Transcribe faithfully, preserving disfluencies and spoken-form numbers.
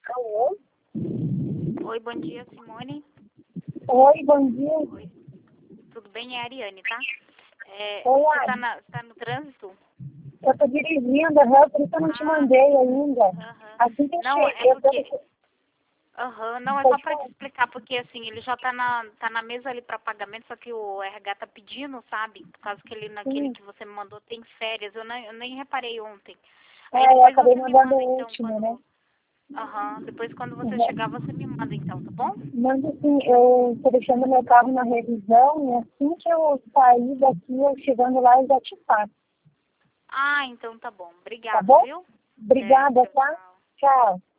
Alô? Oi, bom dia, Simone. Oi, bom dia. Oi. Tudo bem? É a Ariane, tá? É, Oi, você Ari. tá, na, tá no trânsito? Eu tô dirigindo, aham, por isso eu não te Ah, mandei ainda. aham. Assim que eu Não, é cheguei, eu porque... tô... Aham, não, é só Pode pra te falar. explicar, porque assim, ele já tá na, tá na mesa ali pra pagamento, só que o R H tá pedindo, sabe? Por causa que ele, naquele Sim. que você me mandou, tem férias. Eu nem, eu nem reparei ontem. Aí É, eu depois acabei você me mandando manda, o então, último, né? quando... Aham, depois quando você chegar, Uhum. você me manda, então, tá bom? Mas assim, eu tô deixando meu carro na revisão e assim que eu sair daqui, eu chegando lá, eu já te faço. Ah, então tá bom. Tá Obrigado, bom? viu? Certo, Obrigada, tchau, tá? tchau. Tchau.